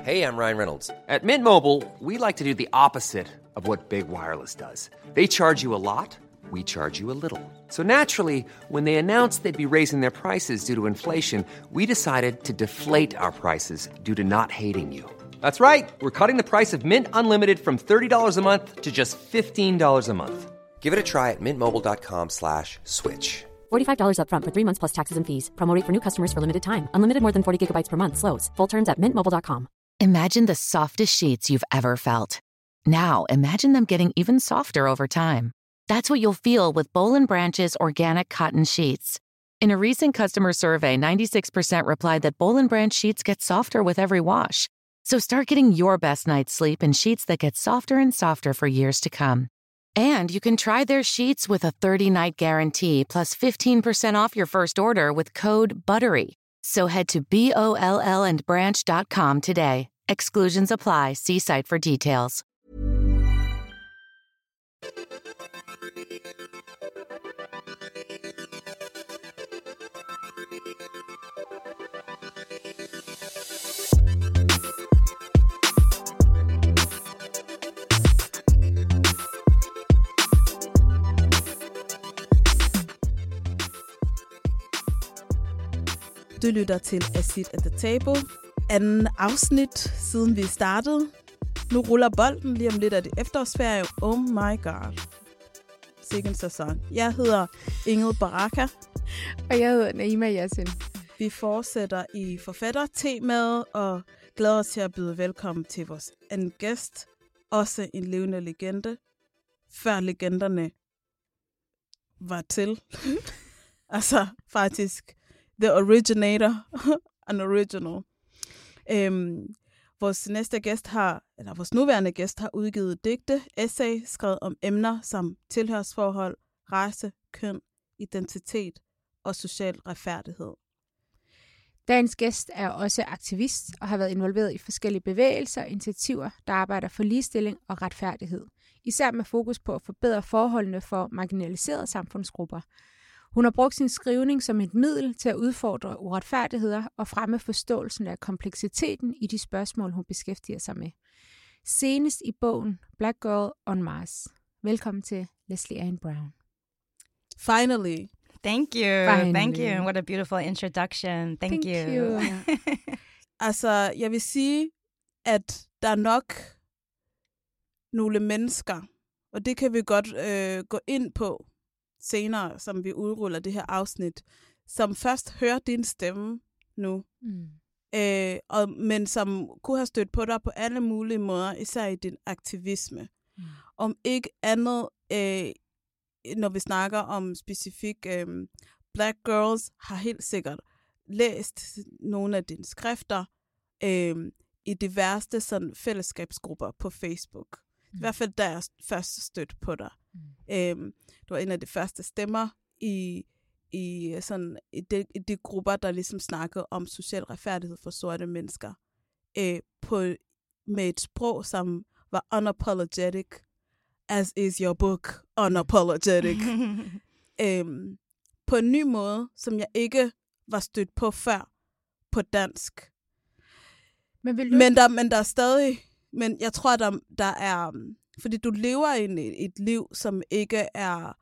Hey, I'm Ryan Reynolds. At Mint Mobile, we like to do the opposite of what Big Wireless does. They charge you a lot, we charge you a little. So naturally, when they announced they'd be raising their prices due to inflation, we decided to deflate our prices due to not hating you. That's right. We're cutting the price of Mint Unlimited from $30 a month to just $15 a month. Give it a try at mintmobile.com/switch. $45 up front for 3 months plus taxes and fees. Promo rate for new customers for limited time. Unlimited more than 40 gigabytes per month. Slows full terms at mintmobile.com. Imagine the softest sheets you've ever felt. Now imagine them getting even softer over time. That's what you'll feel with Boll & Branch's organic cotton sheets. In a recent customer survey, 96% replied that Boll & Branch sheets get softer with every wash. So start getting your best night's sleep in sheets that get softer and softer for years to come. And you can try their sheets with a 30-night guarantee plus 15% off your first order with code BUTTERY. So head to BOLLandbranch.com today. Exclusions apply. See site for details. Du lytter til A Seat at the Table. Anden afsnit, siden vi startede. Nu ruller bolden, lige om lidt af det efterårsferie. Oh my god. Sikken sæson. Jeg hedder Ingrid Baraka. Og jeg hedder Naima Yassin. Vi fortsætter i forfattertemaet og glæder os til at byde velkommen til vores anden gæst. Også en levende legende. Før legenderne var til. Altså faktisk the originator, an original. Vores nuværende gæst har udgivet digte, essay, skrevet om emner som tilhørsforhold, race, køn, identitet og social retfærdighed. Dagens gæst er også aktivist og har været involveret i forskellige bevægelser og initiativer, der arbejder for ligestilling og retfærdighed. Især med fokus på at forbedre forholdene for marginaliserede samfundsgrupper. Hun har brugt sin skrivning som et middel til at udfordre uretfærdigheder og fremme forståelsen af kompleksiteten i de spørgsmål, hun beskæftiger sig med. Senest i bogen Black Girl on Mars. Velkommen til Leslie Ann Brown. Finally. Thank you. Finally. Thank you. What a beautiful introduction. Thank you. Altså, jeg vil sige, at der er nok nogle mennesker, og det kan vi godt gå ind på senere, som vi udruller det her afsnit, som først hører din stemme nu, men som kunne have stødt på dig på alle mulige måder, især i din aktivisme. Om ikke andet, når vi snakker om specifik Black Girls, har helt sikkert læst nogle af dine skrifter i diverse sådan, fællesskabsgrupper på Facebook. I hvert fald der jeg først stødt på dig. Du var en af de første stemmer i de grupper, der ligesom snakkede om social retfærdighed for sorte mennesker. Med et sprog, som var unapologetic, as is your book, unapologetic. På en ny måde, som jeg ikke var stødt på før på dansk. Men der er stadig... Men jeg tror, der er... Fordi du lever i et liv, som ikke er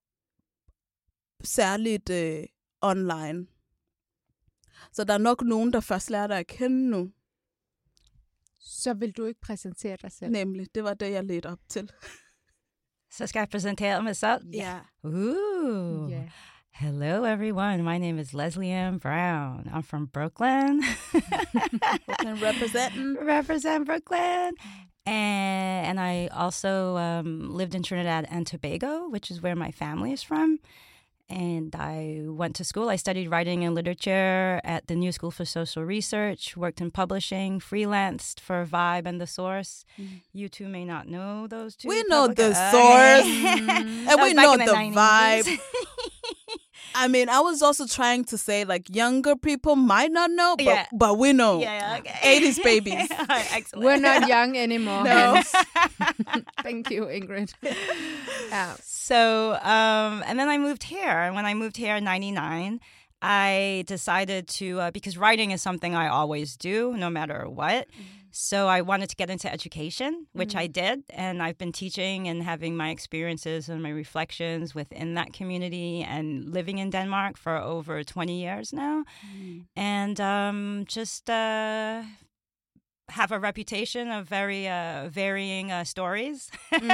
særligt online. Så der er nok nogen, der først lærer dig at kende nu. Så vil du ikke præsentere dig selv? Nemlig, det var det, jeg ledte op til. Så skal jeg præsentere mig selv? Ja. Ooh. Yeah. Hello, everyone. My name is Leslie Ann Brown. I'm from Brooklyn. Brooklyn representing. Represent Brooklyn. And I also lived in Trinidad and Tobago, which is where my family is from. And I went to school. I studied writing and literature at the New School for Social Research, worked in publishing, freelanced for Vibe and The Source. You two may not know those two. We know The Source. And we know the 90s. Vibe. I mean, I was also trying to say, like, younger people might not know, but we know. Yeah, okay. 80s babies. Excellent. We're not young anymore. No. Thank you, Ingrid. So, and then I moved here. And when I moved here in 99, I decided to, because writing is something I always do, no matter what. So I wanted to get into education, which I did. And I've been teaching and having my experiences and my reflections within that community and living in Denmark for over 20 years now. And just have a reputation of very varying stories.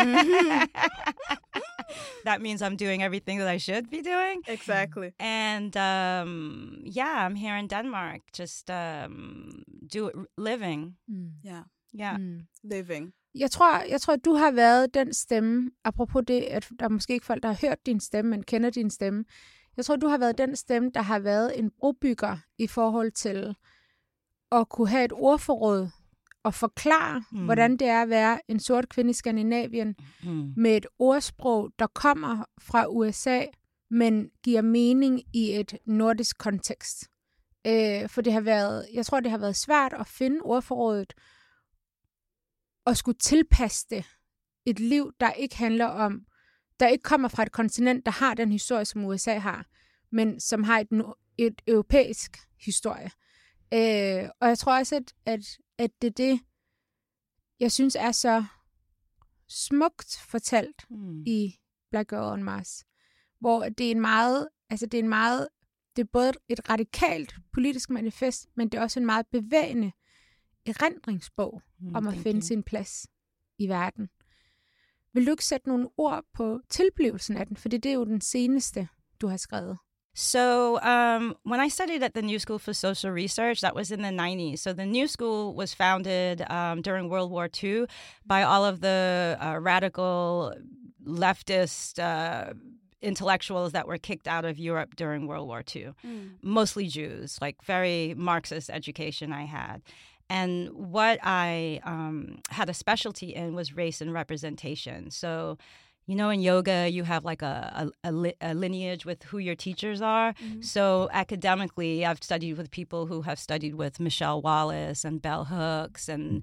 That means I'm doing everything that I should be doing. Exactly. And I'm here in Denmark, just living. Yeah. Living. Jeg tror, du har været den stemme, apropos det, at der er måske ikke folk, der har hørt din stemme, men kender din stemme. Jeg tror, du har været den stemme, der har været en brobygger i forhold til at kunne have et ordforråd og forklare, hvordan det er at være en sort kvinde i Skandinavien med et ordsprog, der kommer fra USA, men giver mening i et nordisk kontekst. For det har været, jeg tror, det har været svært at finde ordforrådet og skulle tilpasse det et liv, der ikke handler om, der ikke kommer fra et kontinent, der har den historie, som USA har, men som har et europæisk historie. Og jeg tror også, at det er det, jeg synes er så smukt fortalt i Black Girl on Mars, hvor det er det er både et radikalt politisk manifest, men det er også en meget bevægende erindringsbog om at finde sin plads i verden. Vil du ikke sætte nogle ord på tilblivelsen af den, for det er jo den seneste, du har skrevet? So when I studied at the New School for Social Research, that was in the 90s. So the New School was founded during World War II by all of the radical leftist intellectuals that were kicked out of Europe during World War II. Mostly Jews, like very Marxist education I had. And what I had a specialty in was race and representation. So, you know, in yoga, you have like a lineage with who your teachers are. So academically, I've studied with people who have studied with Michelle Wallace and Bell Hooks and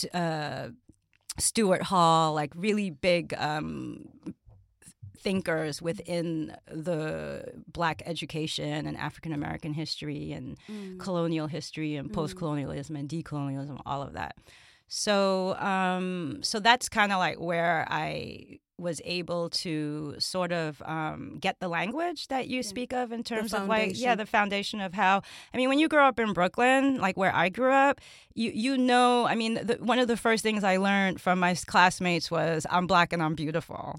Stuart Hall, like really big thinkers within the Black education and African American history and colonial history and post-colonialism and decolonialism, all of that. So so that's kind of like where I was able to sort of get the language that you speak of in terms of like, the foundation of how, I mean, when you grow up in Brooklyn, like where I grew up, you know, I mean, one of the first things I learned from my classmates was I'm Black and I'm beautiful.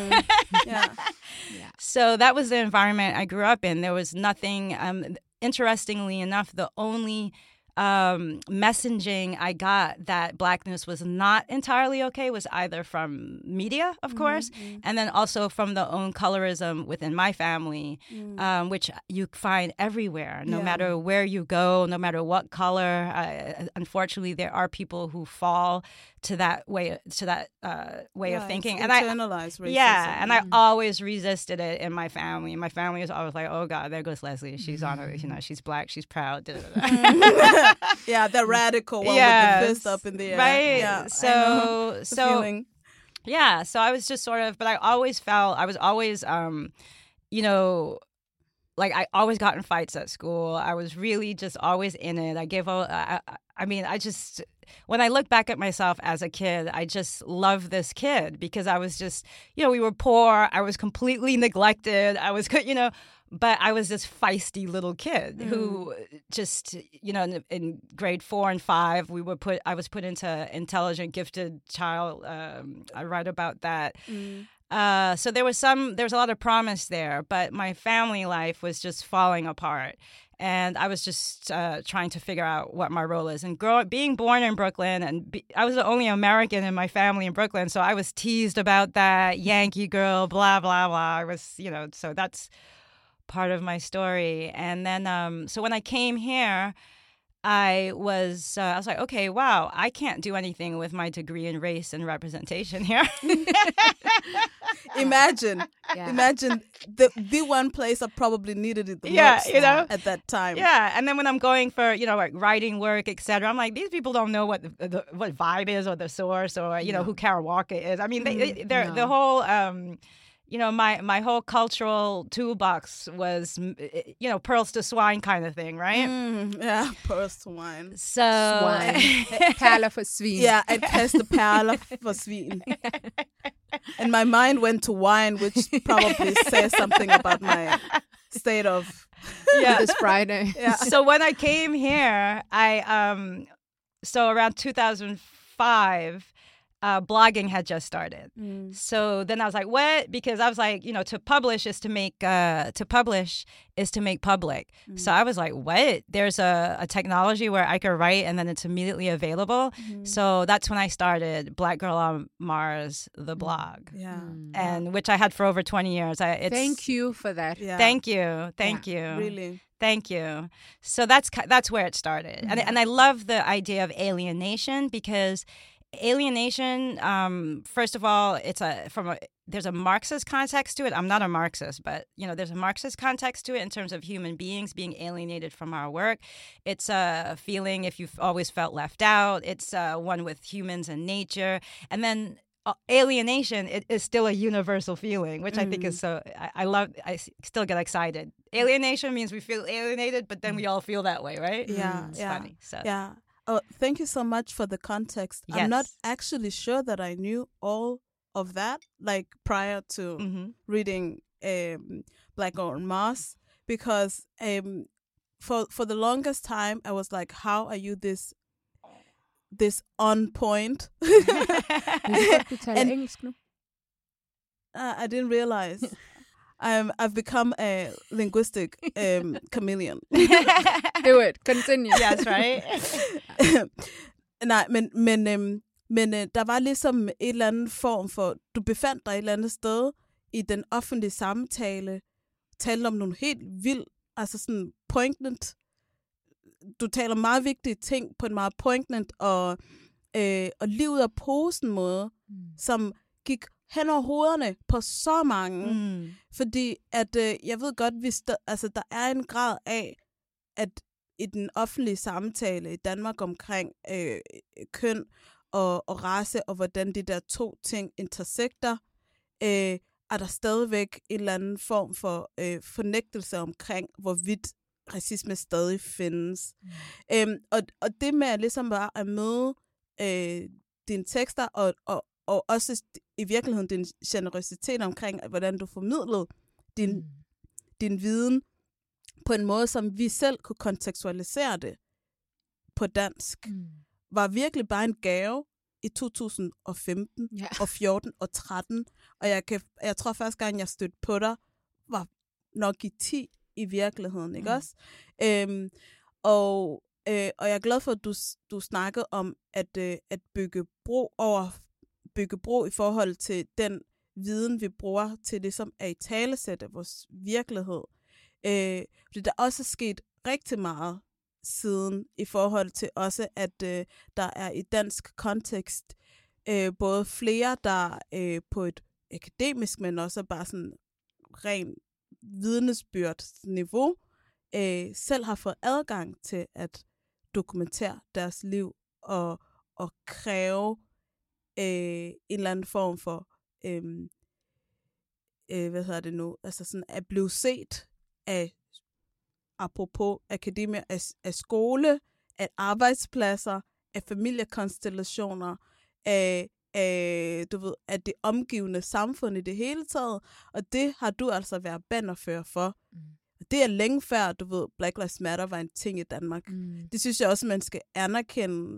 So that was the environment I grew up in. There was nothing, interestingly enough, the only messaging I got that Blackness was not entirely okay was either from media, of course, and then also from the own colorism within my family, which you find everywhere, no matter where you go, no matter what color. Unfortunately, there are people who fall to that way of thinking, and internalized racism. And I always resisted it in my family. My family was always like, "Oh God, there goes Leslie. She's on her, you know, she's Black, she's proud." Yeah, the radical one with the fist up in the air. Right. Yeah, So feeling. Yeah. So I was just sort of, but I always felt, I was always, you know, like I always got in fights at school. I was really just always in it. I gave all, I mean, I just, when I look back at myself as a kid, I just love this kid because I was just, you know, we were poor. I was completely neglected. I was, you know, but I was this feisty little kid who just, you know, in grade 4 and 5, I was put into intelligent, gifted child. I write about that. So there was a lot of promise there, but my family life was just falling apart. And I was just trying to figure out what my role is. And being born in Brooklyn, and I was the only American in my family in Brooklyn, so I was teased about that, Yankee girl, blah, blah, blah. I was, you know, so that's part of my story. And then, so when I came here, I was like, okay, wow, I can't do anything with my degree in race and representation here. Imagine the one place I probably needed it the most, you know, at that time. Yeah, and then when I'm going for, you know, like writing work, etc., I'm like, these people don't know what what vibe is or the source or, you know, who Kara Walker is. I mean, the whole my whole cultural toolbox was, pearls to swine kind of thing, right? Yeah, pearls to wine. So Swine. Perler for svin. Yeah, at kaste perler for svin. And my mind went to wine, which probably says something about my state of This Friday. Yeah. So when I came here, so around 2005, blogging had just started. So then I was like, what? Because I was like, to publish is to make public. So I was like, what? There's a technology where I could write and then it's immediately available. So that's when I started Black Girl on Mars, the blog. Yeah. And which I had for over 20 years. Thank you for that. Yeah. Thank you. Really. Thank you. So that's where it started. And I love the idea of alienation because alienation, first of all, there's a Marxist context to it. I'm not a Marxist, but there's a Marxist context to it in terms of human beings being alienated from our work. It's a feeling if you've always felt left out. It's one with humans and nature. And then alienation is still a universal feeling, which I think is so. I love. I still get excited. Alienation means we feel alienated, but then we all feel that way, right? Yeah, It's yeah. funny. So. Yeah. Oh, thank you so much for the context. Yes. I'm not actually sure that I knew all of that, like prior to reading Black Girl on Mars, because for the longest time I was like, how are you this on point? Du taler engelsk nu. I didn't realize. I've become a linguistic chameleon. Do it. Continue. Yes, right? Nej, men der var ligesom et eller andet form for, du befandt dig et eller andet sted i den offentlige samtale, talte om nogle helt vildt, altså sådan poignant. Du taler meget vigtige ting på en meget poignant og lige ud af posen måde, som gik hen over hovederne på så mange. Fordi at jeg ved godt, der er en grad af, at i den offentlige samtale i Danmark omkring køn og race, og hvordan de der to ting intersekter, er der stadigvæk en eller anden form for fornægtelse omkring, hvorvidt racisme stadig findes. Og det med at ligesom bare at møde dine tekster, og også i virkeligheden din generøsitet omkring, hvordan du formidlede din viden på en måde, som vi selv kunne kontekstualisere det på dansk, var virkelig bare en gave i 2015 og 14 og 13. Og jeg tror første gang, jeg stødte på dig, var nok i 10 i virkeligheden, ikke også? Og jeg er glad for, at du snakkede om at bygge bro i forhold til den viden, vi bruger til det, som er i talesætte vores virkelighed. Fordi der også er sket rigtig meget siden i forhold til også, at der er i dansk kontekst både flere, der på et akademisk, men også bare sådan ren vidnesbyrdsniveau, selv har fået adgang til at dokumentere deres liv og kræve en eller anden form for altså sådan at blive set af, apropos akademier, af skole, af arbejdspladser, af familiekonstellationer, af det omgivende samfund i det hele taget, og det har du altså været bannerfører for. Det er længe før, Black Lives Matter var en ting i Danmark. Det synes jeg også, man skal anerkende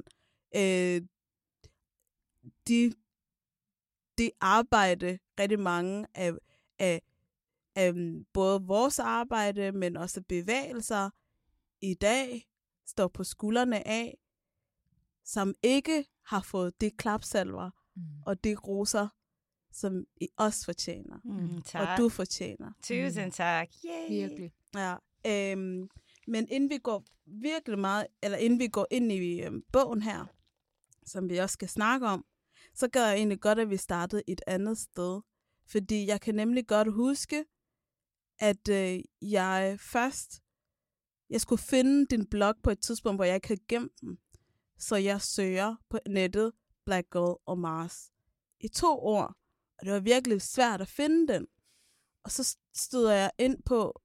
de arbejde, rigtig mange af både vores arbejde, men også bevægelser i dag, står på skuldrene af, som ikke har fået de klapsalver og de roser, som I også fortjener. Og du fortjener. Tusind tak. Yay. Virkelig. Ja. Men inden vi går ind i bogen her, som vi også skal snakke om, så gør jeg egentlig godt, at vi startede et andet sted. Fordi jeg kan nemlig godt huske, at jeg skulle finde din blog på et tidspunkt, hvor jeg ikke havde gemt den. Så jeg søger på nettet Black Girl on Mars i 2 år. Og det var virkelig svært at finde den. Og så støder jeg ind på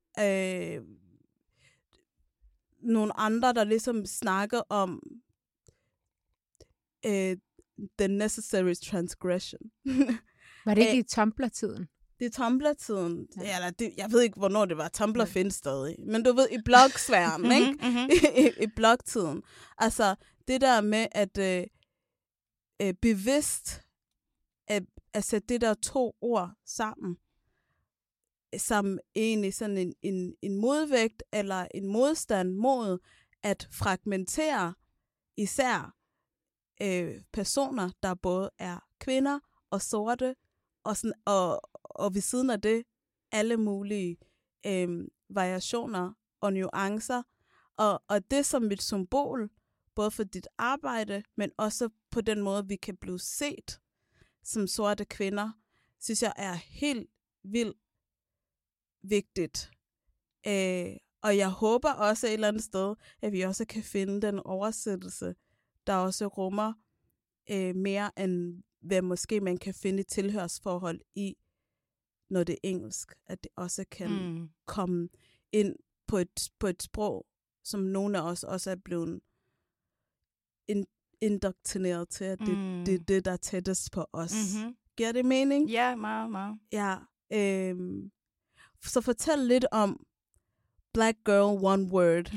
nogle andre, der ligesom snakker om the necessary transgression. Var det ikke i Tumblr-tiden? Det er Tumblr-tiden. Ja. Eller jeg ved ikke, hvornår det var. Tumblr findes stadig. Men du ved, i blogsfæren, ikke? I blogtiden. Altså, det der med at bevidst at sætte det der 2 ord sammen, som egentlig sådan en modvægt eller en modstand mod at fragmentere især personer, der både er kvinder og sorte, og ved siden af det alle mulige variationer og nuancer. Og det som et symbol, både for dit arbejde, men også på den måde, vi kan blive set som sorte kvinder, synes jeg er helt vildt vigtigt. Og jeg håber også et eller andet sted, at vi også kan finde den oversættelse, der også rummer mere end hvad måske man kan finde tilhørsforhold i, når det er engelsk. At det også kan komme ind på et sprog, som nogle af os også er blevet indoktrineret til, at det er det, der er tættest på os. Mm-hmm. Giver det mening? Ja, meget. Ja. Så fortæl lidt om Black Girl One Word.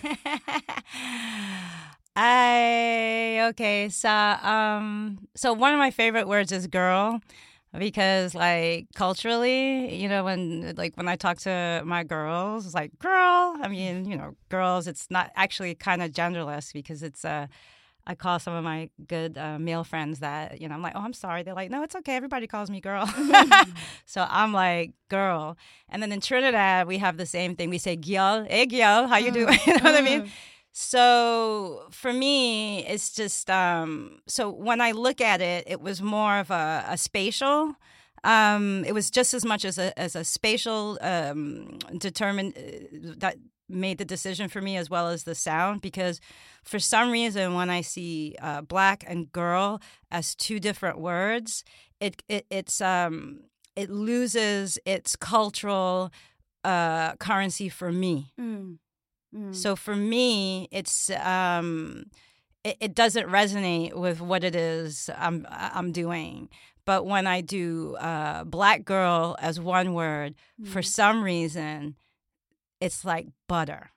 Okay, so one of my favorite words is girl, because like culturally, you know, when I talk to my girls, it's like girl. I mean, you know, girls. It's not actually kind of genderless because it's I call some of my good male friends that, you know, I'm like, oh, I'm sorry. They're like, no, it's okay. Everybody calls me girl. So I'm like, girl. And then in Trinidad, we have the same thing. We say, gyal, hey, gyal, how you doing? You know what I mean? So for me, it's just, so when I look at it, it was more of a spatial, it was just as much as a spatial determined, that made the decision for me as well as the sound, because for some reason when I see black and girl as 2 different words, it loses its cultural currency for me. So for me, it's it doesn't resonate with what it is I'm doing. But when I do black girl as one word, for some reason, it's like butter.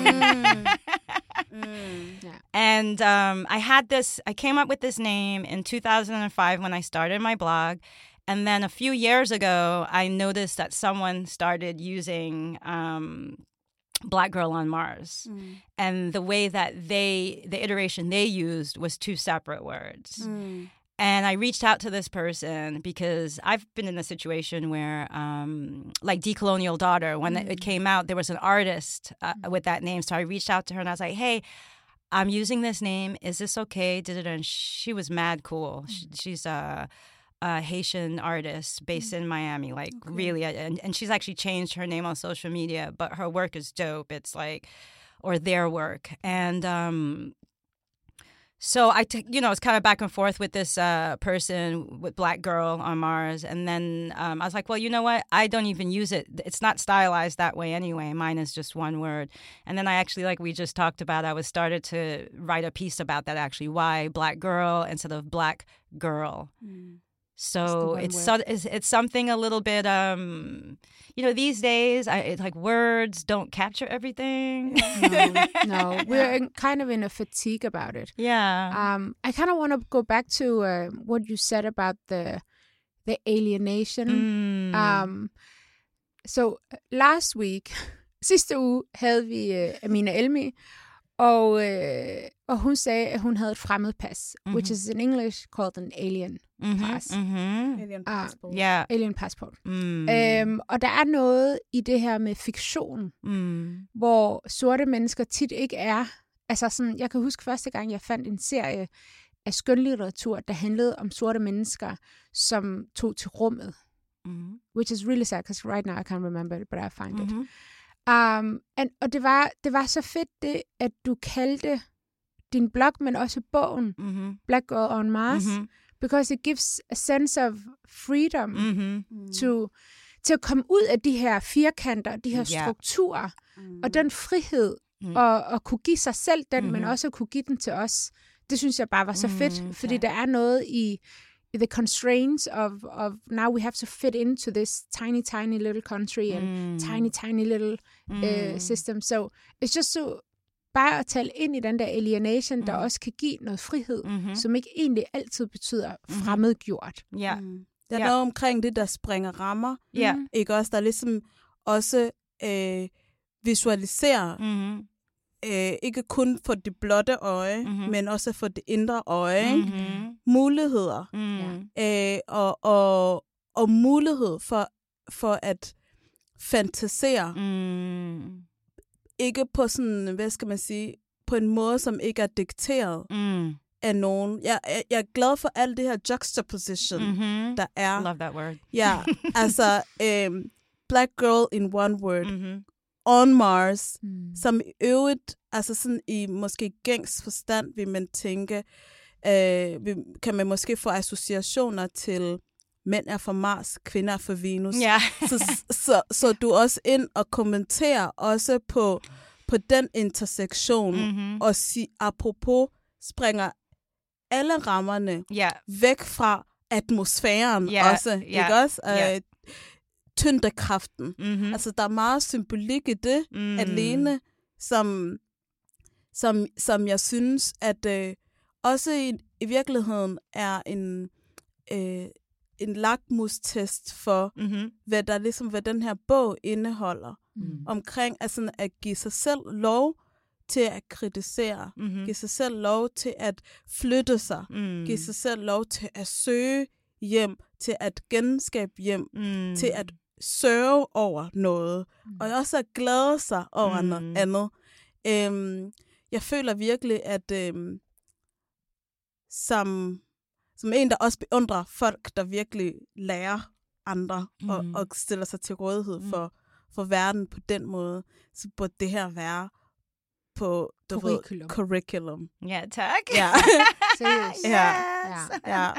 Yeah. And I came up with this name in 2005 when I started my blog. And then a few years ago, I noticed that someone started using Black Girl on Mars. And the way that the iteration they used was 2 separate words. And I reached out to this person because I've been in a situation where, like Decolonial Daughter, when it came out, there was an artist with that name. So I reached out to her and I was like, hey, I'm using this name. Is this okay? And she was mad cool. She's a Haitian artist based in Miami, like really. And she's actually changed her name on social media, but her work is dope. It's like, or their work. And so it's kind of back and forth with this person with Black Girl on Mars. And then I was like, well, you know what? I don't even use it. It's not stylized that way anyway. Mine is just one word. And then I actually, like we just talked about, I was started to write a piece about that actually. Why Black Girl instead of Black Girl? So it's something a little bit, these days, it's like words don't capture everything. No, we're kind of in a fatigue about it. Yeah. I kind of want to go back to what you said about the alienation. So last week, sidste uge, havde vi Amina Elmi, og hun sagde, at hun havde et fremmedpas, which is in English called an alien pass. Alien passport. Yeah. Alien passport. Og der er noget i det her med fiktion, hvor sorte mennesker tit ikke er. Altså sådan, jeg kan huske første gang, jeg fandt en serie af skønlitteratur, der handlede om sorte mennesker, som tog til rummet. Which is really sad, because right now I can't remember it, but I find it. Og det var så fedt det, at du kaldte din blog, men også bogen, Black Girl on Mars, because it gives a sense of freedom til at komme ud af de her firkanter, de her strukturer, og den frihed, og kunne give sig selv den, men også at kunne give den til os. Det synes jeg bare var så fedt, fordi der er noget i the constraints of now we have to fit into this tiny little country and tiny little system. So it's just so bare at tale ind i den der alienation, der også kan give noget frihed, som ikke egentlig altid betyder fremmedgjort. Ja. Der er noget omkring det, der springer rammer. Ikke også? Der ligesom også visualiserer ikke kun for det blotte øje, men også for det indre øje. Muligheder. Og mulighed for at fantasere. Ikke på sådan, hvad skal man sige, på en måde, som ikke er dikteret af nogen. Jeg er glad for alt det her juxtaposition, der er. Love that word. Ja, altså Black Girl in One Word. On Mars, som i øvrigt, altså sådan i måske gængs forstand, vil man tænke, kan man måske få associationer til mænd er fra Mars, kvinder er fra Venus. Yeah. så du også ind og kommenterer også på den intersektion, og apropos springer alle rammerne væk fra atmosfæren også, ikke også? Tyngdekraften. Altså, der er meget symbolik i det alene, som jeg synes, at også i virkeligheden er en lakmustest for, hvad den her bog indeholder. Omkring altså, at give sig selv lov til at kritisere, give sig selv lov til at flytte sig, give sig selv lov til at søge hjem, til at genskabe hjem, til at sørge over noget, og også at glæde sig over noget andet. Jeg føler virkelig, at som en, der også beundrer folk, der virkelig lærer andre, og stiller sig til rådighed for verden på den måde, så burde det her være på curriculum. Ja, tak. Ja. Seriøst. Ja.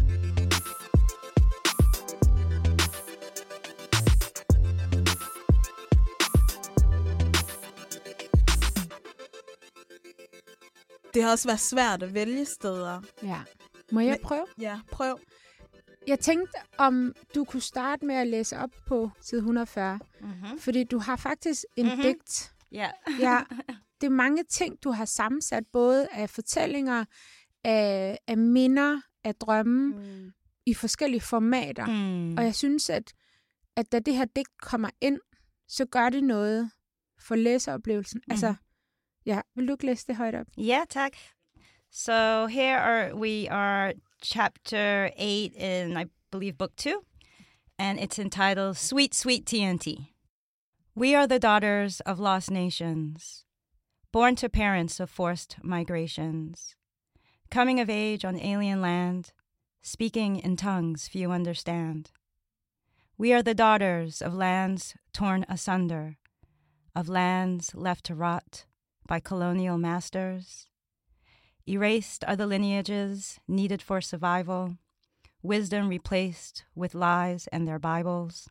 Det har også været svært at vælge steder. Ja. Må jeg prøve? Ja, prøv. Jeg tænkte, om du kunne starte med at læse op på side 140. Fordi du har faktisk en digt. Ja. Ja. Det er mange ting, du har sammensat, både af fortællinger, af minder, af drømme, i forskellige formater. Og jeg synes, at da det her digt kommer ind, så gør det noget for læseoplevelsen. Altså, ja, vil du ikke læse det højt op? Ja, tak. So here we are chapter 8 in, I believe, book 2. And it's entitled Sweet, Sweet TNT. We are the daughters of lost nations, born to parents of forced migrations, coming of age on alien land, speaking in tongues few understand. We are the daughters of lands torn asunder, of lands left to rot by colonial masters. Erased are the lineages needed for survival, wisdom replaced with lies and their Bibles.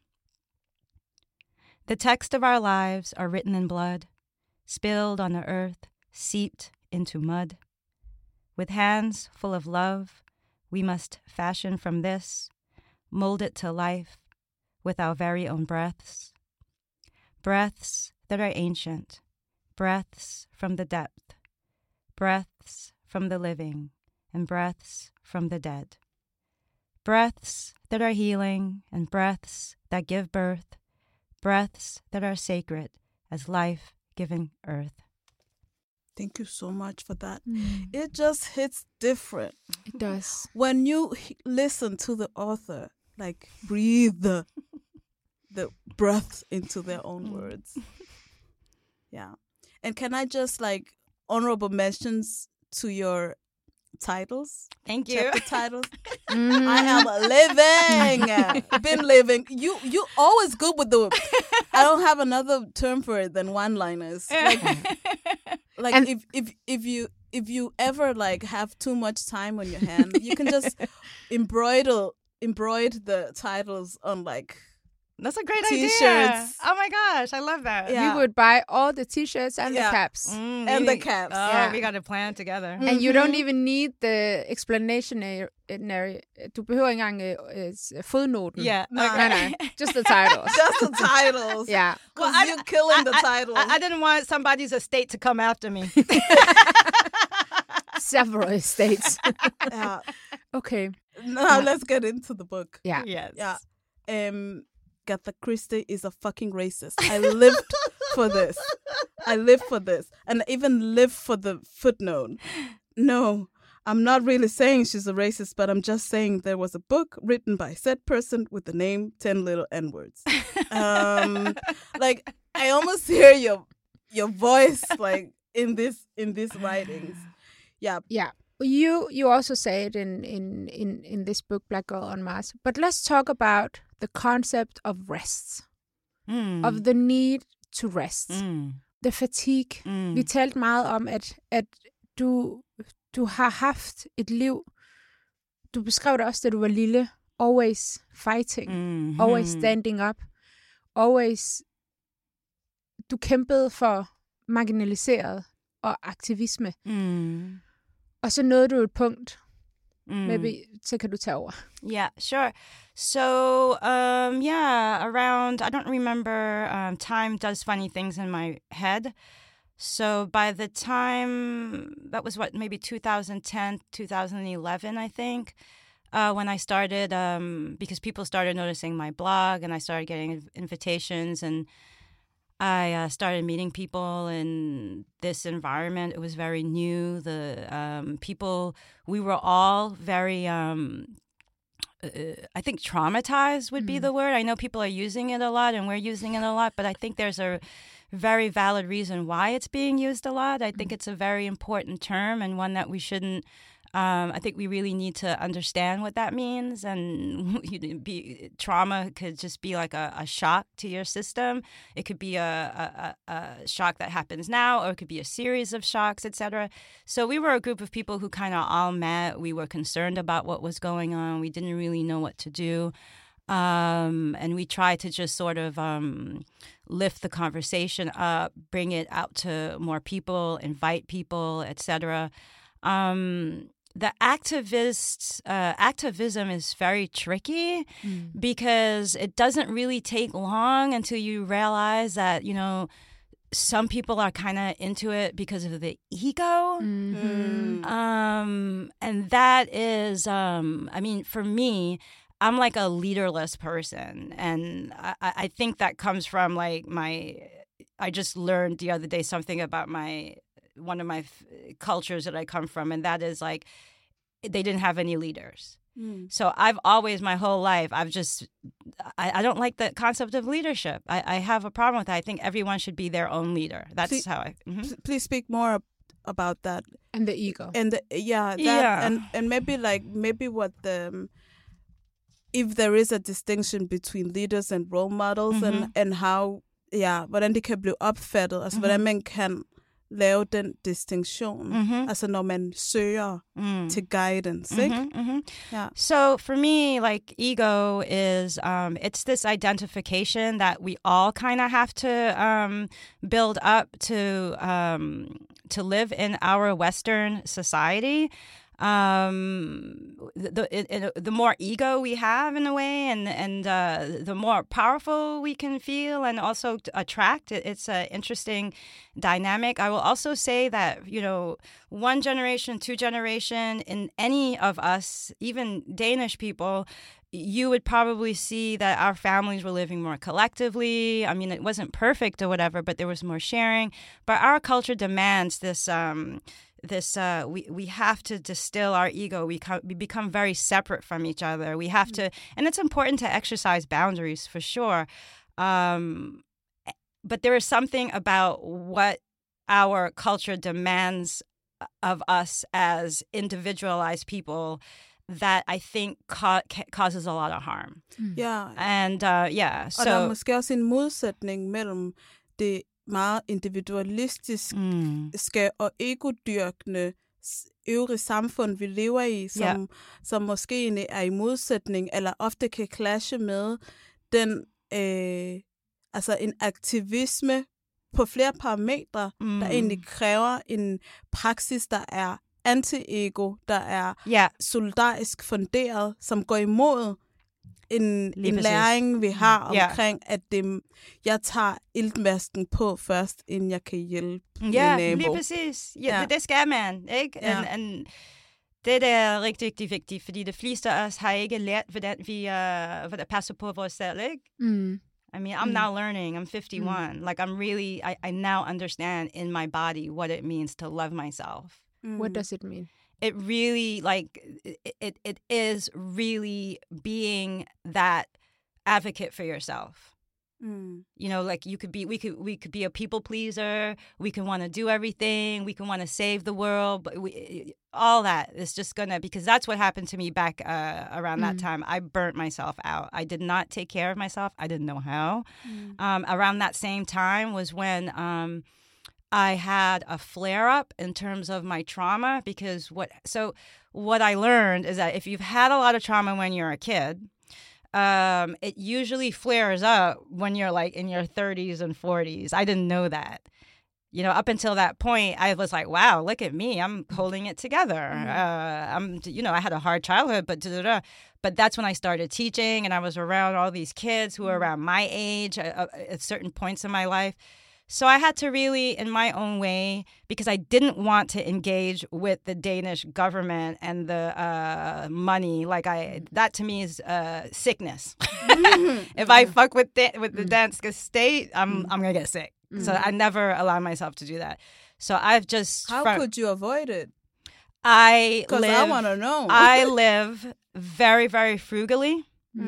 The text of our lives are written in blood, spilled on the earth, seeped into mud. With hands full of love, we must fashion from this, mold it to life with our very own breaths. Breaths that are ancient, breaths from the depth, breaths from the living, and breaths from the dead. Breaths that are healing, and breaths that give birth, breaths that are sacred as life-giving earth. Thank you so much for that. It just hits different. It does. When you listen to the author, like breathe the breath into their own words. Yeah. And can I just honorable mentions to your titles? Thank you. Chapter titles. I am living. Been living. You always good with the. I don't have another term for it than one-liners. If you ever have too much time on your hand, you can just embroider the titles on That's a great idea. T-shirts. Oh my gosh, I love that. Yeah. We would buy all the T-shirts and the caps. And the caps. Oh, Yeah. we got to plan together. And you don't even need the explanation. Du behøver ikke engang fodnoten. Yeah. Nej. Just the titles. Just the titles. Yeah. Because you're killing the titles. I didn't want somebody's estate to come after me. Several estates. Yeah. Okay. Now let's get into the book. Yeah. Yes. Yeah. Agatha Christie is a fucking racist. I lived for this. I lived for this. And I even lived for the footnote. No, I'm not really saying she's a racist, but I'm just saying there was a book written by said person with the name 10 Little N-Words. Like, I almost hear your voice, like, in these writings. Yeah. Yeah. You also say it in this book, Black Girl on Mars. But let's talk about the concept of rest. Of the need to rest. The fatigue. Vi talte meget om, at du har haft et liv. Du beskrev det også, da du var lille. Always fighting. Always standing up. Always. Du kæmpede for marginaliseret og aktivisme. Og så nåede du et punkt. Maybe, så kan du tage over. Yeah, sure. So, around, I don't remember, time does funny things in my head. So by the time, that was maybe 2010, 2011, I think, when I started, because people started noticing my blog and I started getting invitations and I started meeting people in this environment. It was very new. The people, we were all very, I think traumatized would be the word. I know people are using it a lot and we're using it a lot, but I think there's a very valid reason why it's being used a lot. I think it's a very important term and one that we shouldn't, I think we really need to understand what that means. And trauma could just be like a shock to your system. It could be a shock that happens now, or it could be a series of shocks, etc. So we were a group of people who kind of all met. We were concerned about what was going on. We didn't really know what to do. And we tried to just sort of lift the conversation up, bring it out to more people, invite people, etc. The activism is very tricky because it doesn't really take long until you realize that, you know, some people are kind of into it because of the ego. And that is, I mean, for me, I'm like a leaderless person. And I think that comes from like I just learned the other day something about one of my cultures that I come from, and that is like they didn't have any leaders. So I've always, my whole life, I don't like the concept of leadership. I have a problem with that. I think everyone should be their own leader. That's how I... Please speak more about that. And the ego. And and maybe what the... If there is a distinction between leaders and role models, and how, hvordan det kan blive opfattet, altså hvordan man kan lave den distinktion, altså når man søger til guidance, ikke? Yeah. So for me, like ego is, it's this identification that we all kind of have to build up to live in our Western society. The more ego we have in a way, and the more powerful we can feel and also attract. It's an interesting dynamic. I will also say that, you know, 1 generation, 2 generation, in any of us, even Danish people, you would probably see that our families were living more collectively. I mean, it wasn't perfect or whatever, but there was more sharing. But our culture demands this... we have to distill our ego. We become very separate from each other. We have to, and it's important to exercise boundaries for sure. But there is something about what our culture demands of us as individualized people that I think causes a lot of harm. Yeah. And so... Og der er måske også en modsætning mellem det meget individualistiske og egodyrkende øvrige samfund, vi lever i, som måske er i modsætning, eller ofte kan clashe med den altså en aktivisme på flere parametre, der egentlig kræver en praksis, der er anti-ego, der er solidarisk funderet, som går imod en læring, vi har omkring, at jeg tager iltmasken på først, inden jeg kan hjælpe min nabo. Lige præcis. Ja, det skal man, ikke? And det er rigtig, rigtig vigtigt, fordi de fleste af os har ikke lært, hvordan vi passer på vores selv, ikke? I mean, I'm now learning. I'm 51. Like, I'm really, I now understand in my body what it means to love myself. What does it mean? It really, like, it is really being that advocate for yourself. You know, like we could be a people pleaser. We can want to do everything. We can want to save the world. But all that is just gonna, because that's what happened to me back around that time. I burnt myself out. I did not take care of myself. I didn't know how. Around that same time was when I had a flare up in terms of my trauma, because what I learned is that if you've had a lot of trauma when you're a kid, it usually flares up when you're like in your 30s and 40s. I didn't know that. You know, up until that point, I was like, wow, look at me. I'm holding it together. I had a hard childhood, but that's when I started teaching, and I was around all these kids who were around my age at certain points in my life. So I had to really, in my own way, because I didn't want to engage with the Danish government and the money. Like that to me is sickness. If I fuck with the Danske state, I'm gonna get sick. So I never allow myself to do that. So I've just. How could you avoid it? I want to know. I live very, very frugally.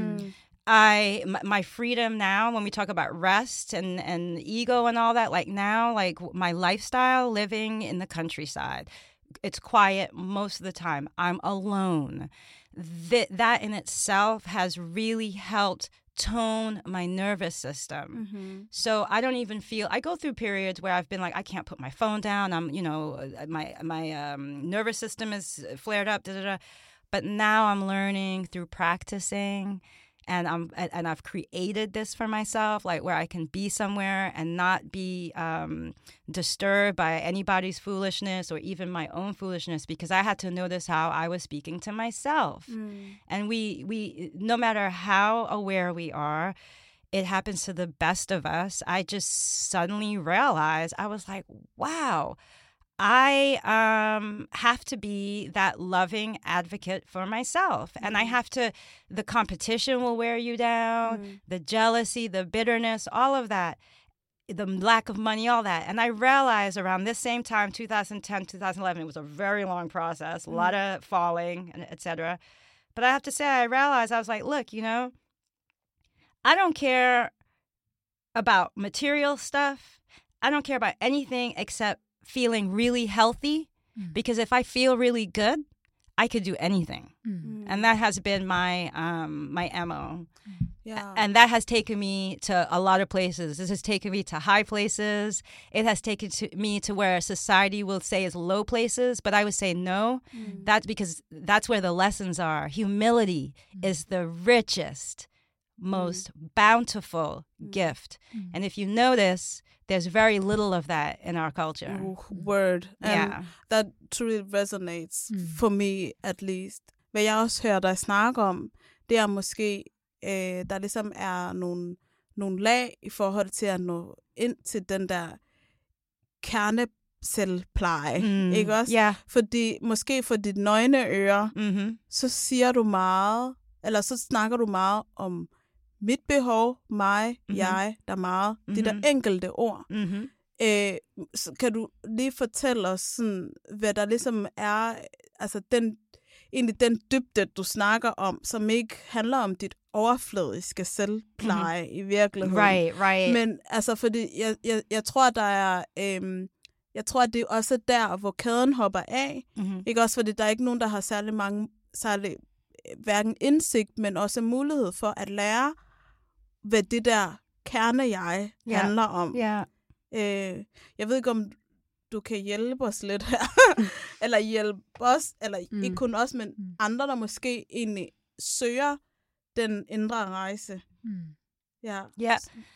My freedom now, when we talk about rest and ego and all that, like now, like my lifestyle, living in the countryside, it's quiet most of the time. I'm alone. That in itself has really helped tone my nervous system. So I don't even feel, I go through periods where I've been like, I can't put my phone down. I'm, my nervous system is flared up, But now I'm learning through practicing. And I've created this for myself, like where I can be somewhere and not be disturbed by anybody's foolishness or even my own foolishness, because I had to notice how I was speaking to myself. And we no matter how aware we are, it happens to the best of us. I just suddenly realized, I was like, wow, I have to be that loving advocate for myself. And I have to, the competition will wear you down, the jealousy, the bitterness, all of that, the lack of money, all that. And I realized around this same time, 2010, 2011, it was a very long process, a lot of falling, and et cetera. But I have to say, I realized, I was like, look, I don't care about material stuff. I don't care about anything except feeling really healthy, because if I feel really good, I could do anything. And that has been my MO. Yeah. And that has taken me to a lot of places. This has taken me to high places. It has taken me to where society will say is low places, but I would say no. That's because that's where the lessons are. Humility is the richest, most bountiful gift. And if you notice, there's very little of that in our culture. Word. And that truly resonates, for me at least. Hvad jeg også hører dig snakke om, det er måske, der ligesom er nogle lag i forhold til at nå ind til den der kernecellepleje. Ikke også? Yeah. Fordi måske for dit nøgne øre, så siger du meget, eller så snakker du meget om mit behov, mig, jeg, der er meget. Det der enkelte ord. Så kan du lige fortælle os, sådan, hvad der ligesom er, altså den dybde, du snakker om, som ikke handler om dit overfladiske selvpleje i virkeligheden. Right. Men altså, fordi jeg tror, der er, jeg tror, at det er også der, hvor kæden hopper af. Ikke også, fordi der er ikke nogen, der har særlig hverken indsigt, men også mulighed for at lære, hvad det der kerne-jeg handler om. Jeg ved ikke, om du kan hjælpe os lidt her, eller hjælpe os, eller ikke kun os, men andre, der måske egentlig søger den indre rejse. Yeah.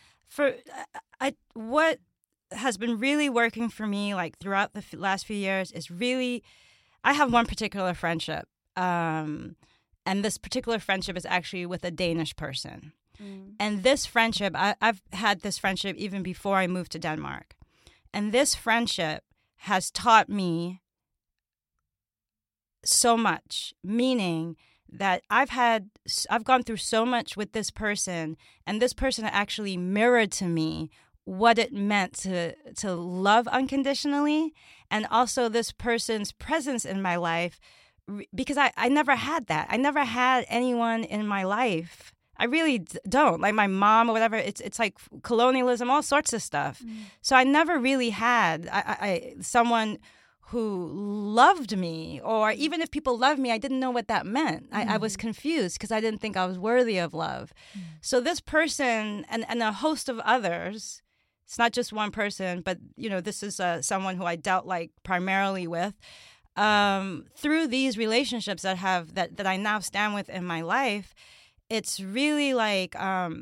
What has been really working for me, like throughout the last few years, is really, I have one particular friendship, and this particular friendship is actually with a Danish person. And this friendship, I've had this friendship even before I moved to Denmark. And this friendship has taught me so much, meaning that I've gone through so much with this person, and this person actually mirrored to me what it meant to love unconditionally, and also this person's presence in my life, because I never had that. I never had anyone in my life. I really don't. Like my mom or whatever, it's like colonialism, all sorts of stuff. So I never really had someone who loved me, or even if people loved me, I didn't know what that meant. I was confused because I didn't think I was worthy of love. So this person and a host of others, it's not just one person, but this is someone who I dealt like primarily with, through these relationships that I now stand with in my life. It's really like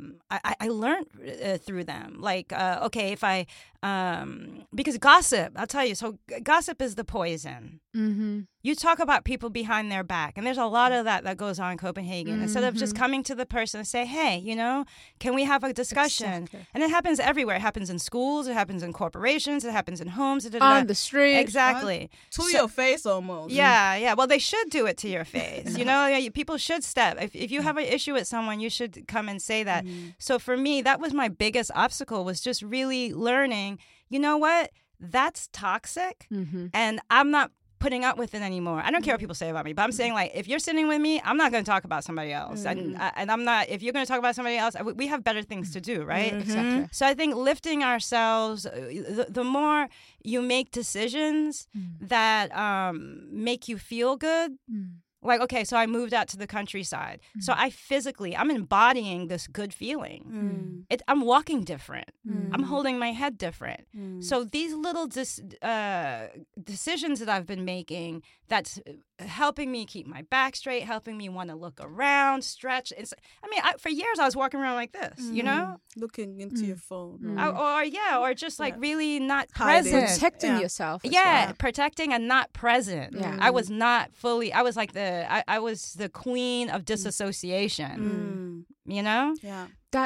I learned through them. Like, okay, if I because gossip, I'll tell you. So gossip is the poison. You talk about people behind their back, and there's a lot of that goes on in Copenhagen. Instead of just coming to the person and say, "Hey, can we have a discussion?" Exactly. And it happens everywhere. It happens in schools. It happens in corporations. It happens in homes. On the street. Exactly. To your face almost. Yeah. Well, they should do it to your face. People should step. If you have an issue with someone, you should come and say that. So for me, that was my biggest obstacle, was just really learning, you know what? That's toxic, and I'm not putting up with it anymore. I don't care what people say about me, but I'm saying, like, if you're sitting with me, I'm not going to talk about somebody else. And I'm not, if you're going to talk about somebody else, we have better things to do, right? Exactly. So I think lifting ourselves, the more you make decisions that make you feel good. Like, okay, so I moved out to the countryside. So I'm embodying this good feeling. I'm walking different. I'm holding my head different. So these little decisions that I've been making, that's helping me keep my back straight, helping me want to look around, stretch. For years I was walking around like this, Looking into your phone. Or just like really not Hiding. present. Protecting yourself. as Yeah, well. protecting and not present. Yeah. I was not fully. I was like I was the queen of disassociation. Yeah.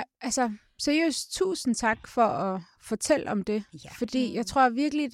Seriøst, tusind tak for at fortælle om det. Ja. Fordi jeg tror virkelig,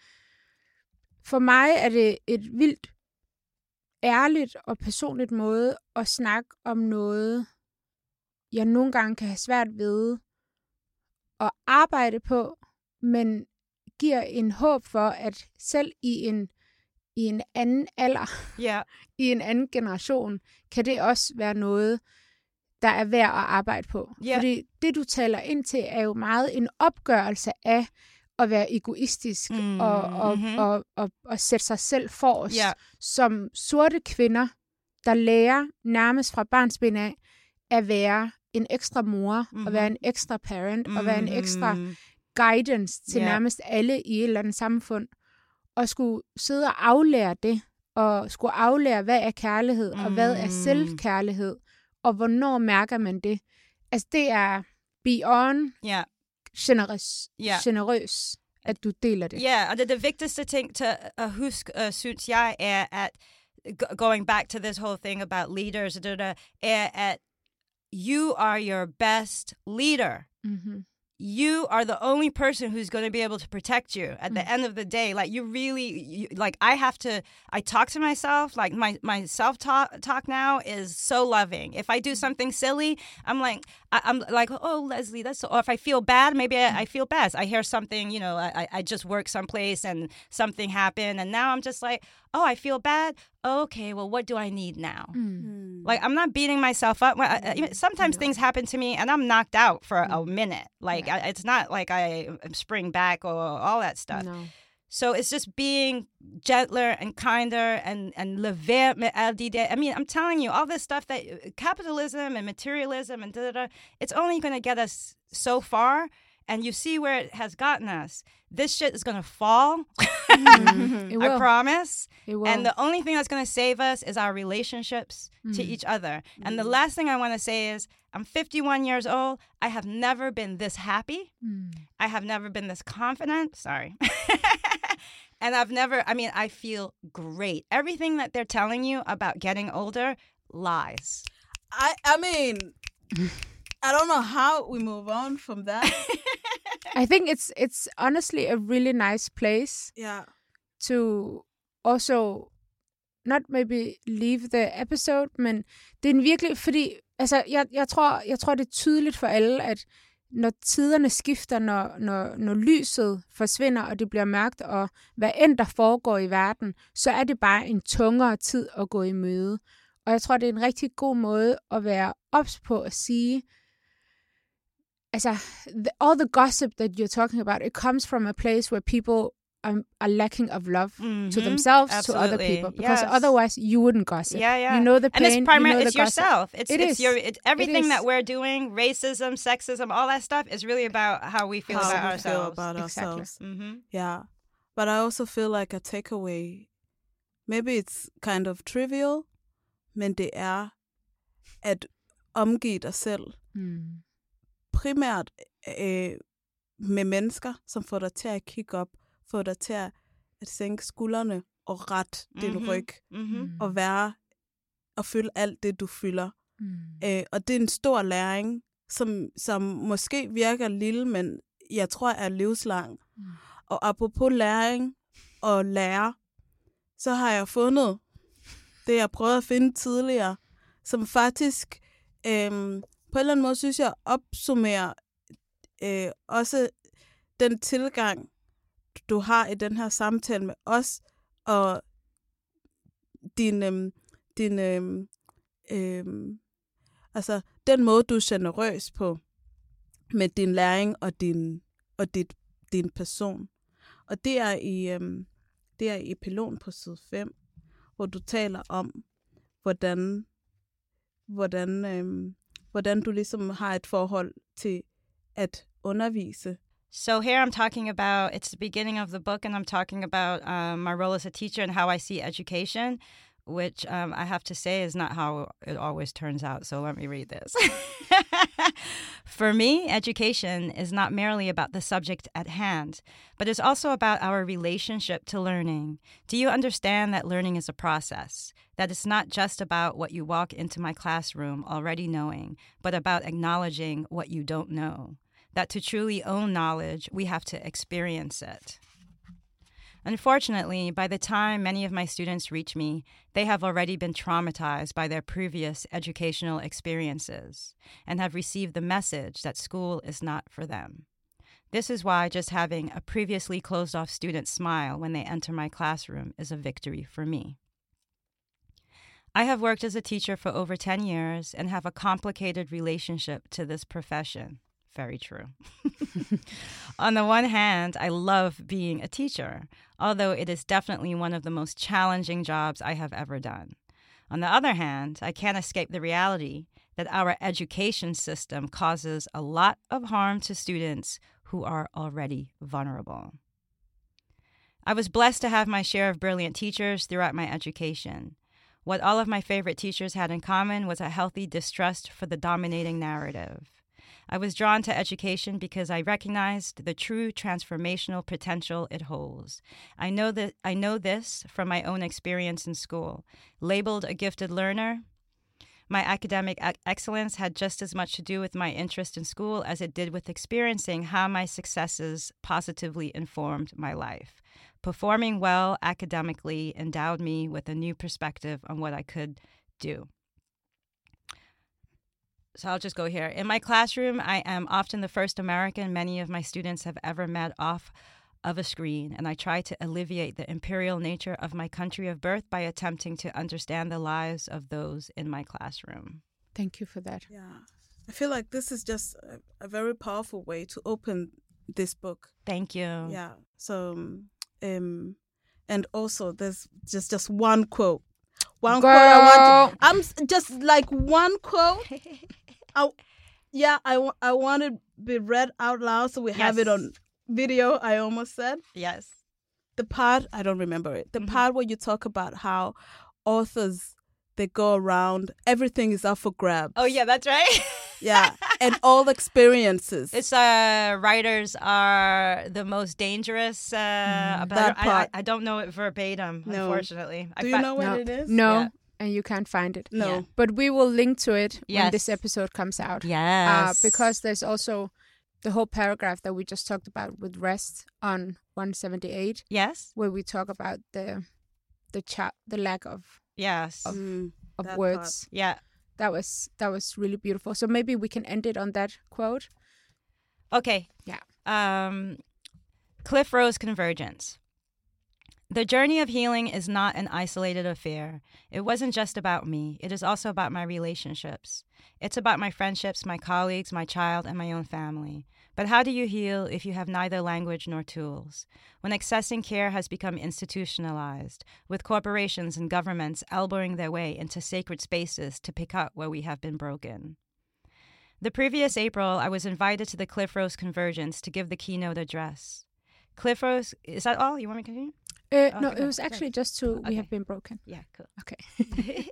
for mig er det et vildt ærligt og personligt måde at snakke om noget, jeg nogle gange kan have svært ved at arbejde på, men giver en håb for, at selv i en anden alder, i en anden generation, kan det også være noget, der er værd at arbejde på. Fordi det, du taler ind til, er jo meget en opgørelse af at være egoistisk og sætte sig selv forrest. Som sorte kvinder, der lærer nærmest fra barnsben af at være en ekstra mor, at være en ekstra parent, og være en ekstra guidance til nærmest alle i et eller andet samfund. Og skulle sidde og aflære det, og skulle aflære, hvad er kærlighed, og hvad er selvkærlighed, og hvornår mærker man det. Altså, det er beyond generøs, at du deler det. Ja, og det vigtigste ting til at huske, synes jeg, er at, going back to this whole thing about leaders, er at you are your best leader. You are the only person who's going to be able to protect you at the end of the day. Like, I talk to myself, like my self-talk now is so loving. If I do something silly, I'm like, oh, Leslie, or if I feel bad, maybe I feel bad. I hear something, I just work someplace and something happened, and now I'm just like, oh, I feel bad. Okay, well, what do I need now? Like, I'm not beating myself up. Sometimes things happen to me and I'm knocked out for a minute. Like, it's not like I spring back or all that stuff. No. So it's just being gentler and kinder and lever med alle de der. I'm telling you, all this stuff that capitalism and materialism and it's only going to get us so far. and you see where it has gotten us. This shit is going to fall. It will. I promise. It will. And the only thing that's going to save us is our relationships to each other. And the last thing I want to say is, I'm 51 years old. I have never been this happy. I have never been this confident. Sorry. And I feel great. Everything that they're telling you about getting older, lies. I mean, I don't know how we move on from that. I think it's honestly a really nice place Yeah. to also not maybe leave the episode, men det er en virkelig, fordi altså, jeg tror, det er tydeligt for alle, at når tiderne skifter, når lyset forsvinder, og det bliver mørkt, og hvad end der foregår i verden, så er det bare en tungere tid at gå i møde. Og jeg tror, det er en rigtig god måde at være ops på at sige, altså, all the gossip that you're talking about, it comes from a place where people are lacking of love to themselves, Absolutely. to other people, because otherwise you wouldn't gossip. Yeah. You know the pain, and it's primarily you know the it's yourself. It's everything It is. that we're doing, racism, sexism, all that stuff is really about how we feel about ourselves. Exactly. Yeah. But I also feel like a takeaway, maybe it's kind of trivial, men det er at omgive dig selv primært med mennesker, som får dig til at kigge op, får dig til at sænke skuldrene og ret din ryg, og være og fylde alt det, du fylder. Og det er en stor læring, som måske virker lille, men jeg tror er livslang. Og apropos læring og lære, så har jeg fundet det, jeg prøvede at finde tidligere, som faktisk på en eller anden måde, synes jeg, opsummerer også den tilgang, du har i den her samtale med os, og altså den måde, du er generøs på, med din læring og din person. Og det er i epilogen på side 5, hvor du taler om, hvordan du ligesom har et forhold til at undervise. So here I'm talking about, it's the beginning of the book, and I'm talking about my role as a teacher and how I see education, which I have to say is not how it always turns out. So let me read this. For me, education is not merely about the subject at hand, but it's also about our relationship to learning. Do you understand that learning is a process? That it's not just about what you walk into my classroom already knowing, but about acknowledging what you don't know. That to truly own knowledge, we have to experience it. Unfortunately, by the time many of my students reach me, they have already been traumatized by their previous educational experiences and have received the message that school is not for them. This is why just having a previously closed-off student smile when they enter my classroom is a victory for me. I have worked as a teacher for over 10 years and have a complicated relationship to this profession. Very true. On the one hand, I love being a teacher, although it is definitely one of the most challenging jobs I have ever done. On the other hand, I can't escape the reality that our education system causes a lot of harm to students who are already vulnerable. I was blessed to have my share of brilliant teachers throughout my education. What all of my favorite teachers had in common was a healthy distrust for the dominating narrative. I was drawn to education because I recognized the true transformational potential it holds. I know this from my own experience in school. Labeled a gifted learner, my academic excellence had just as much to do with my interest in school as it did with experiencing how my successes positively informed my life. Performing well academically endowed me with a new perspective on what I could do. So I'll just go here. In my classroom, I am often the first American many of my students have ever met off of a screen, and I try to alleviate the imperial nature of my country of birth by attempting to understand the lives of those in my classroom. Thank you for that. Yeah. I feel like this is just a very powerful way to open this book. Thank you. Yeah. So, and also there's just one quote. One Girl. quote I want. I'm just like one quote. I wanted be read out loud so we have it on video, I almost said. Yes. The part, I don't remember it. The part where you talk about how authors, they go around, everything is up for grabs. Oh, yeah, that's right. Yeah, and all experiences. It's writers are the most dangerous. That part. I don't know it verbatim, unfortunately. Do you know what it is? No. Yeah. And you can't find it. No. Yeah. But we will link to it when Yes. this episode comes out. Yes. Because there's also the whole paragraph that we just talked about with Rest on 178, Yes. where we talk about the lack of Yes. That words. part. Yeah. That was really beautiful. So maybe we can end it on that quote. Okay. Yeah. Cliff Rose Convergence. The journey of healing is not an isolated affair. It wasn't just about me. It is also about my relationships. It's about my friendships, my colleagues, my child, and my own family. But how do you heal if you have neither language nor tools? When accessing care has become institutionalized, with corporations and governments elbowing their way into sacred spaces to pick up where we have been broken. The previous April, I was invited to the Cliff Rose Convergence to give the keynote address. Cliff Rose, is that all? You want me to continue? No, it was actually just to We Have Been Broken. Yeah, cool. Okay.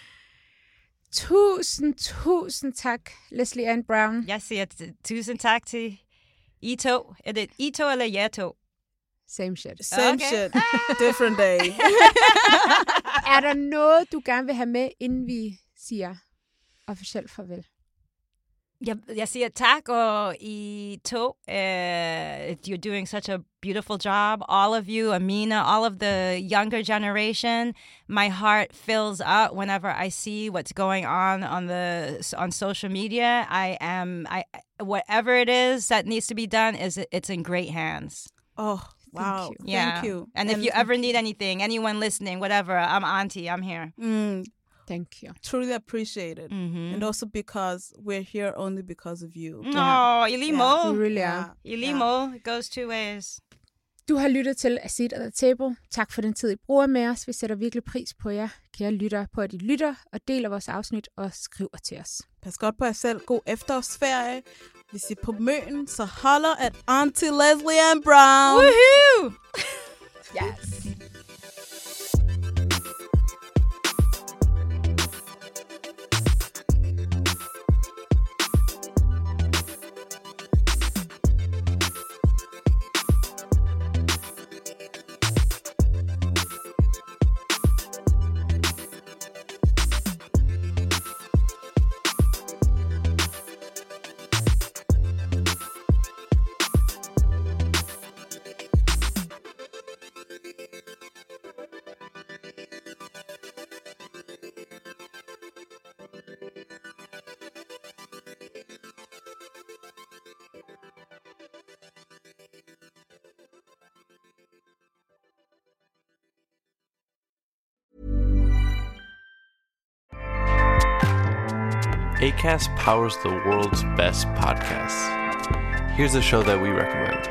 Tusind tak, Leslie Ann Brown. Jeg siger tusind tak til I to. Er det I to eller jer to? Same shit. Same shit. Different day. Er der noget, du gerne vil have med, inden vi siger officielt farvel? Jeg siger tak, og I to. You're doing such a beautiful job. All of you, Amina, all of the younger generation. My heart fills up whenever I see what's going on social media. Whatever it is that needs to be done, it's in great hands. Oh, wow. Thank you. Yeah. Thank you. And if you ever need anything, anyone listening, whatever, I'm auntie. I'm here. Thank you. Truly appreciate it. Mm-hmm. And also because we're here only because of you. No, I lige måde. We really are. I lige måde. It goes two ways. Du har lyttet til Acid og The Table. Tak for den tid, I bruger med os. Vi sætter virkelig pris på jer, kære lyttere, på at I lytter og deler vores afsnit og skriver til os. Pas godt på jer selv. God efterårsferie. Hvis I er på Møn, så holder at Auntie Leslie Ann Brown. Woohoo! Yes. Acast powers the world's best podcasts. Here's a show that we recommend.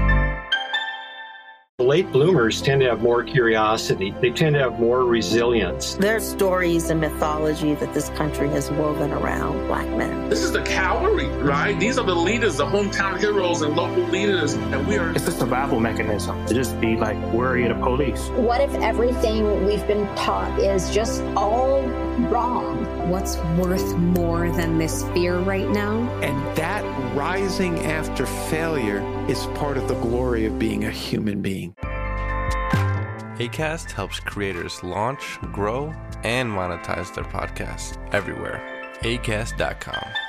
Late bloomers tend to have more curiosity. They tend to have more resilience. There's stories and mythology that this country has woven around Black men. This is the cavalry, right? These are the leaders, the hometown heroes and local leaders. And we are... It's a survival mechanism to just be like worry of the police. What if everything we've been taught is just all wrong? What's worth more than this fear right now? And that rising after failure is part of the glory of being a human being. Acast helps creators launch, grow, and monetize their podcasts everywhere. Acast.com.